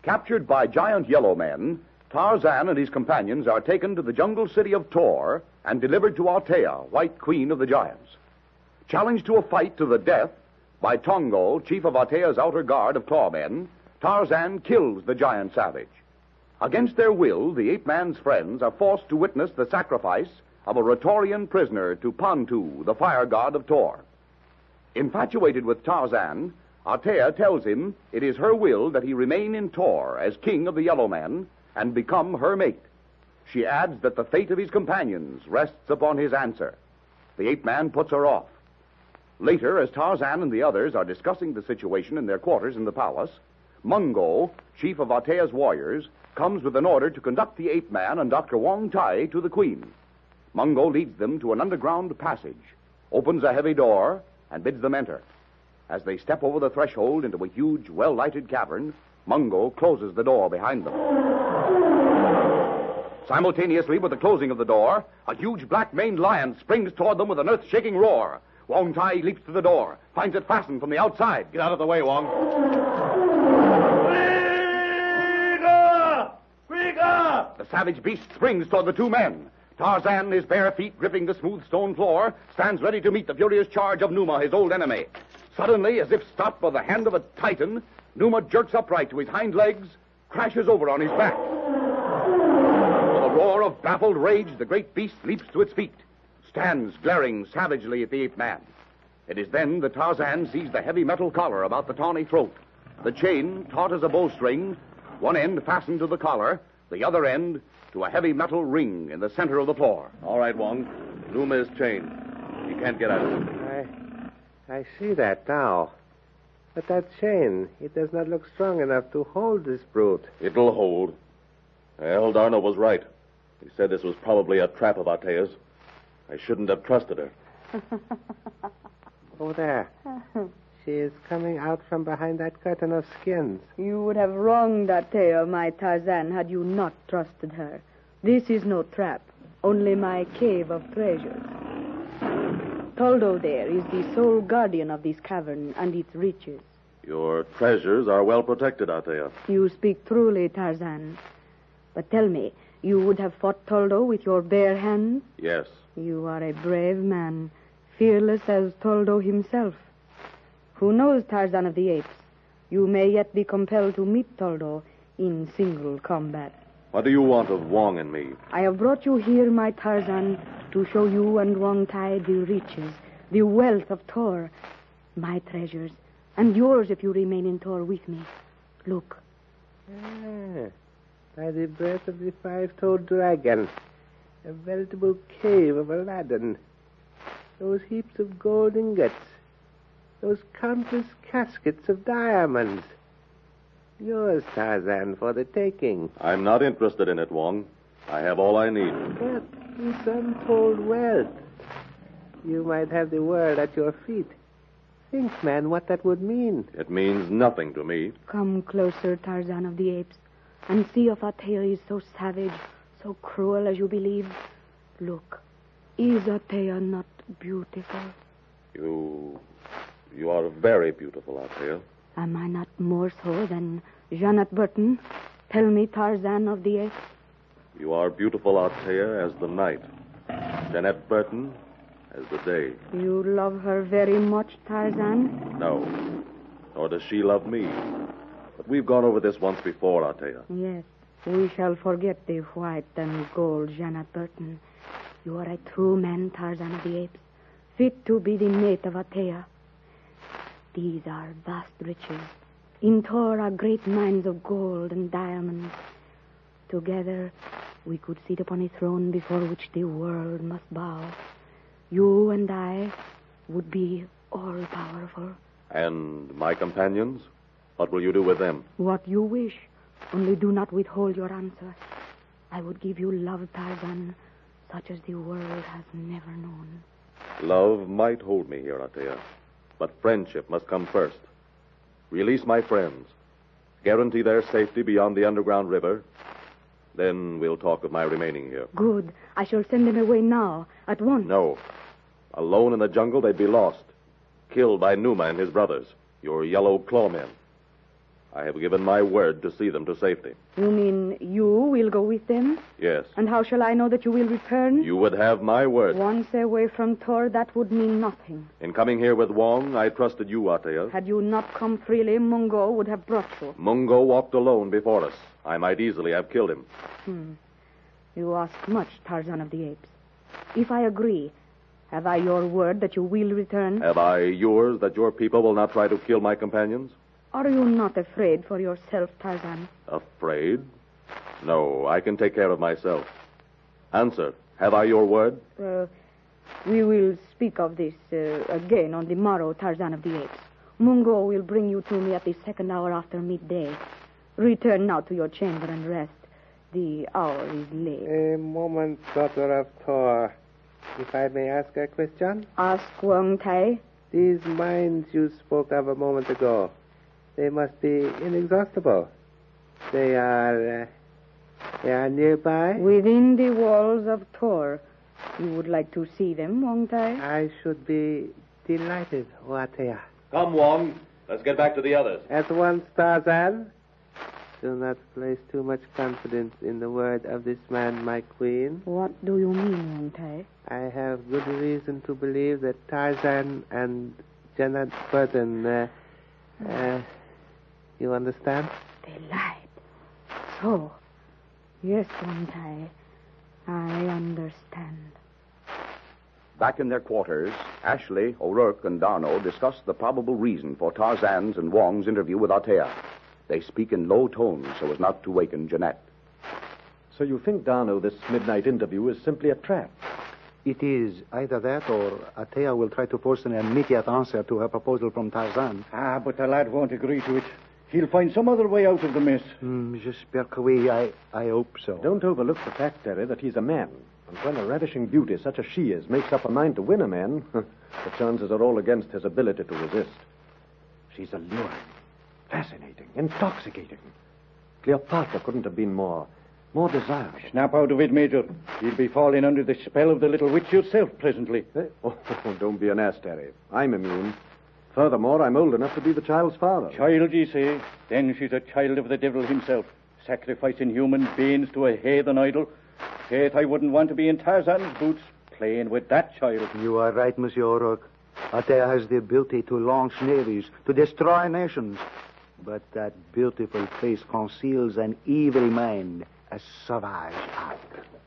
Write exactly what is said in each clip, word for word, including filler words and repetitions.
Captured by giant yellow men, Tarzan and his companions are taken to the jungle city of Tor and delivered to Altea, White Queen of the Giants. Challenged to a fight to the death by Tongo, chief of Altea's outer guard of clawmen, Tarzan kills the giant savage. Against their will, the ape-man's friends are forced to witness the sacrifice of a Ratorian prisoner to Pantu, the fire god of Tor. Infatuated with Tarzan, Altea tells him it is her will that he remain in Tor as king of the Yellow Men and become her mate. She adds that the fate of his companions rests upon his answer. The ape-man puts her off. Later, as Tarzan and the others are discussing the situation in their quarters in the palace, Mungo, chief of Altea's warriors, comes with an order to conduct the ape-man and Doctor Wong Tai to the queen. Mungo leads them to an underground passage, opens a heavy door, and bids them enter. As they step over the threshold into a huge, well-lighted cavern, Mungo closes the door behind them. Simultaneously with the closing of the door, a huge black-maned lion springs toward them with an earth-shaking roar. Wong Tai leaps to the door, finds it fastened from the outside. Get out of the way, Wong. Kriega! Kriega! The savage beast springs toward the two men. Tarzan, his bare feet gripping the smooth stone floor, stands ready to meet the furious charge of Numa, his old enemy. Suddenly, as if stopped by the hand of a titan, Numa jerks upright to his hind legs, crashes over on his back. With a roar of baffled rage, the great beast leaps to its feet, stands glaring savagely at the ape-man. It is then that Tarzan sees the heavy metal collar about the tawny throat, the chain taut as a bowstring, one end fastened to the collar, the other end to a heavy metal ring in the center of the floor. All right, Wong. Numa is chained. He can't get out of it. I, I see that now. But that chain, it does not look strong enough to hold this brute. It'll hold. El Darno was right. He said this was probably a trap of Altea's. I shouldn't have trusted her. Oh, there. She is coming out from behind that curtain of skins. You would have wronged Altea, my Tarzan, had you not trusted her. This is no trap, only my cave of treasures. Toldo there is the sole guardian of this cavern and its riches. Your treasures are well protected, Altea. You speak truly, Tarzan. But tell me, you would have fought Toldo with your bare hands? Yes. You are a brave man, fearless as Toldo himself. Who knows, Tarzan of the Apes? You may yet be compelled to meet Toldo in single combat. What do you want of Wong and me? I have brought you here, my Tarzan, to show you and Wong Tai the riches, the wealth of Tor, my treasures, and yours if you remain in Tor with me. Look. Ah, by the breath of the five-toed dragon, a veritable cave of Aladdin. Those heaps of gold ingots, those countless caskets of diamonds. Yours, Tarzan, for the taking. I'm not interested in it, Wong. I have all I need. But this untold wealth. You might have the world at your feet. Think, man, what that would mean. It means nothing to me. Come closer, Tarzan of the Apes, and see if Altea is so savage, so cruel as you believe. Look, is Altea not beautiful? You... you are very beautiful, Altea. Am I not more so than Janet Burton? Tell me, Tarzan of the Apes. You are beautiful, Altea, as the night. Jeanette Burton as the day. You love her very much, Tarzan? No. Nor does she love me. But we've gone over this once before, Altea. Yes. We shall forget the white and gold, Janet Burton. You are a true man, Tarzan of the Apes, fit to be the mate of Altea. These are vast riches. In Tor are great mines of gold and diamonds. Together, we could sit upon a throne before which the world must bow. You and I would be all-powerful. And my companions? What will you do with them? What you wish. Only do not withhold your answer. I would give you love, Tarzan, such as the world has never known. Love might hold me here, Altea. But friendship must come first. Release my friends. Guarantee their safety beyond the underground river. Then we'll talk of my remaining here. Good. I shall send them away now, at once. No. Alone in the jungle, they'd be lost. Killed by Numa and his brothers, your yellow clawmen. I have given my word to see them to safety. You mean you will go with them? Yes. And how shall I know that you will return? You would have my word. Once away from Tor, that would mean nothing. In coming here with Wong, I trusted you, Atea. Had you not come freely, Mungo would have brought you. Mungo walked alone before us. I might easily have killed him. Hmm. You ask much, Tarzan of the Apes. If I agree, have I your word that you will return? Have I yours that your people will not try to kill my companions? Are you not afraid for yourself, Tarzan? Afraid? No, I can take care of myself. Answer, have I your word? Uh, we will speak of this uh, again on the morrow, Tarzan of the Apes. Mungo will bring you to me at the second hour after midday. Return now to your chamber and rest. The hour is late. A moment, daughter of Thor. If I may ask a question? Ask Wang Tai. These mines you spoke of a moment ago, they must be inexhaustible. They are, uh, they are nearby? Within the walls of Tor. You would like to see them, Wang Tai? I should be delighted, Watea. Come, Wong. Let's get back to the others. At once, Tarzan. Do not place too much confidence in the word of this man, my queen. What do you mean, Wang Tai? I have good reason to believe that Tarzan and Janet Burton, uh, uh, you understand? They lied. So, yes, Wang Tai, I understand. Back in their quarters, Ashley, O'Rourke, and Darno discuss the probable reason for Tarzan's and Wong's interview with Atea. They speak in low tones so as not to waken Jeanette. So you think, Darno, this midnight interview is simply a trap? It is either that or Atea will try to force an immediate answer to her proposal from Tarzan. Ah, but the lad won't agree to it. He'll find some other way out of the mess. Mm, j'espère que oui. I, I hope so. Don't overlook the fact, Terry, that he's a man. And when a ravishing beauty such as she is makes up her mind to win a man, the chances are all against his ability to resist. She's alluring, fascinating, intoxicating. Cleopatra couldn't have been more, more desirable. Snap out of it, Major. You'll be falling under the spell of the little witch yourself presently. Eh? Oh, don't be an ass, Terry. I'm immune. Furthermore, I'm old enough to be the child's father. Child, ye say? Then she's a child of the devil himself, sacrificing human beings to a heathen idol. Faith, I wouldn't want to be in Tarzan's boots, playing with that child. You are right, Monsieur O'Rourke. Atea has the ability to launch navies, to destroy nations. But that beautiful face conceals an evil mind, a sauvage heart.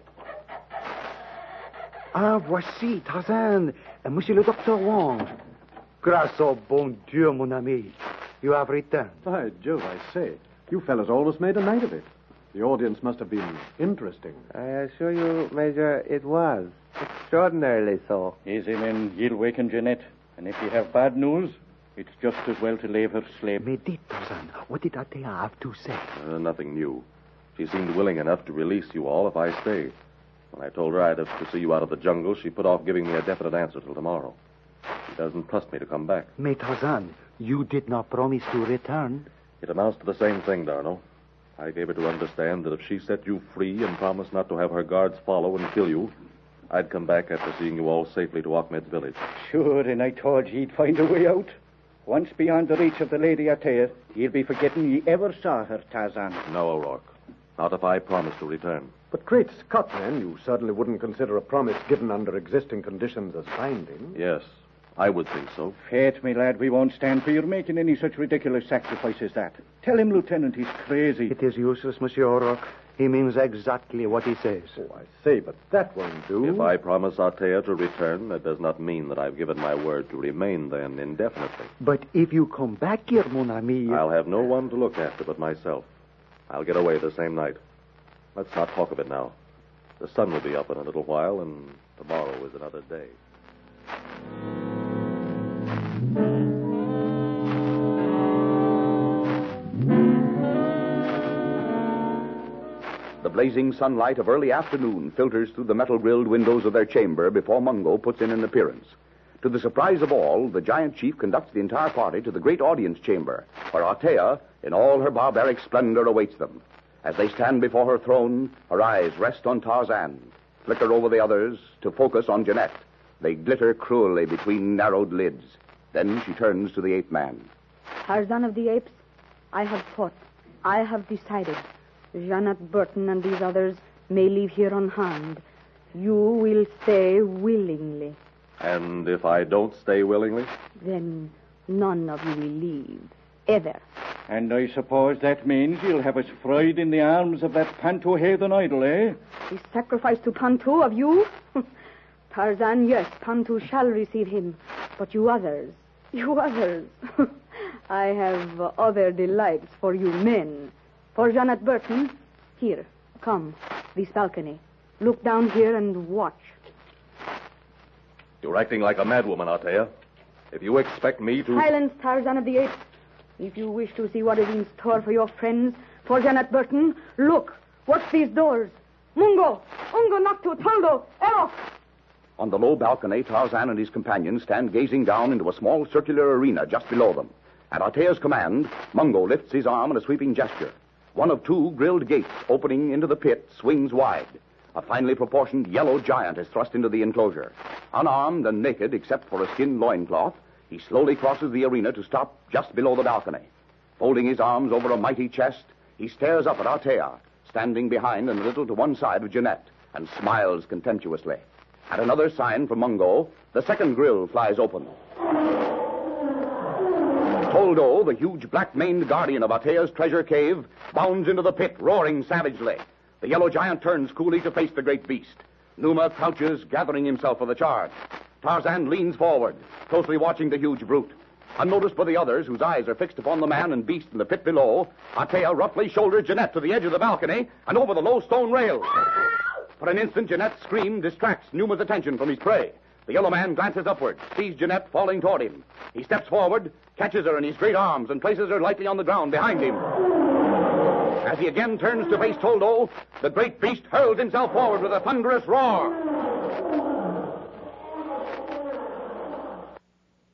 Ah, voici, Tarzan, and Monsieur le Docteur Wong. Grâce au bon Dieu, mon ami, you have returned. By Jove, I say, you fellas almost made a night of it. The audience must have been interesting. I assure you, Major, it was. Extraordinarily so. Easy, men. You'll waken Jeanette. And if you have bad news, it's just as well to leave her slave. Mais dites, Tarzan, what did Atea have to say? Uh, nothing new. She seemed willing enough to release you all if I stay. When I told her I'd have to see you out of the jungle, she put off giving me a definite answer till tomorrow. She doesn't trust me to come back. Mais Tarzan, you did not promise to return. It amounts to the same thing, Darno. I gave her to understand that if she set you free and promised not to have her guards follow and kill you, I'd come back after seeing you all safely to Ahmed's village. Sure, and I told you he'd find a way out. Once beyond the reach of the Lady Atea, you'll be forgetting ye ever saw her, Tarzan. No, O'Rourke. Not if I promise to return. But great Scott, man, you certainly wouldn't consider a promise given under existing conditions as binding. Yes, I would think so. Faith, me lad, we won't stand for your making any such ridiculous sacrifice as that. Tell him, Lieutenant, he's crazy. It is useless, Monsieur O'Rourke. He means exactly what he says. Oh, I say, but that won't do. If I promise Atea to return, that does not mean that I've given my word to remain then indefinitely. But if you come back here, mon ami... I'll have no one to look after but myself. I'll get away the same night. Let's not talk of it now. The sun will be up in a little while, and tomorrow is another day. The blazing sunlight of early afternoon filters through the metal-grilled windows of their chamber before Mungo puts in an appearance. To the surprise of all, the giant chief conducts the entire party to the great audience chamber, where Atea, in all her barbaric splendor, awaits them. As they stand before her throne, her eyes rest on Tarzan, flicker over the others to focus on Jeanette. They glitter cruelly between narrowed lids. Then she turns to the ape man. Tarzan of the Apes, I have thought. I have decided. Janet Burton and these others may leave here unharmed. You will stay willingly. And if I don't stay willingly? Then none of you will leave. Ever. And I suppose that means you'll have us fried in the arms of that Panto heathen idol, eh? The sacrifice to Panto of you? Tarzan, yes, Panto shall receive him. But you others, you others, I have other delights for you men. For Janet Burton, here, come, this balcony. Look down here and watch. You're acting like a madwoman, Althea. If you expect me to... Silence, Tarzan of the Apes. If you wish to see what is in store for your friends, for Janet Burton, look, watch these doors. Mungo, Ungo Noctu, Toldo, Ero. On the low balcony, Tarzan and his companions stand gazing down into a small circular arena just below them. At Althea's command, Mungo lifts his arm in a sweeping gesture. One of two grilled gates opening into the pit swings wide. A finely proportioned yellow giant is thrust into the enclosure. Unarmed and naked except for a skin loincloth, he slowly crosses the arena to stop just below the balcony. Folding his arms over a mighty chest, he stares up at Althea, standing behind and a little to one side of Jeanette, and smiles contemptuously. At another sign from Mungo, the second grill flies open. Toldo, the huge black-maned guardian of Althea's treasure cave, bounds into the pit, roaring savagely. The yellow giant turns coolly to face the great beast. Numa crouches, gathering himself for the charge. Tarzan leans forward, closely watching the huge brute. Unnoticed by the others, whose eyes are fixed upon the man and beast in the pit below, Althea roughly shoulders Jeanette to the edge of the balcony and over the low stone rail. For an instant, Jeanette's scream distracts Numa's attention from his prey. The yellow man glances upward, sees Jeanette falling toward him. He steps forward, catches her in his great arms, and places her lightly on the ground behind him. As he again turns to face Toldo, the great beast hurls himself forward with a thunderous roar.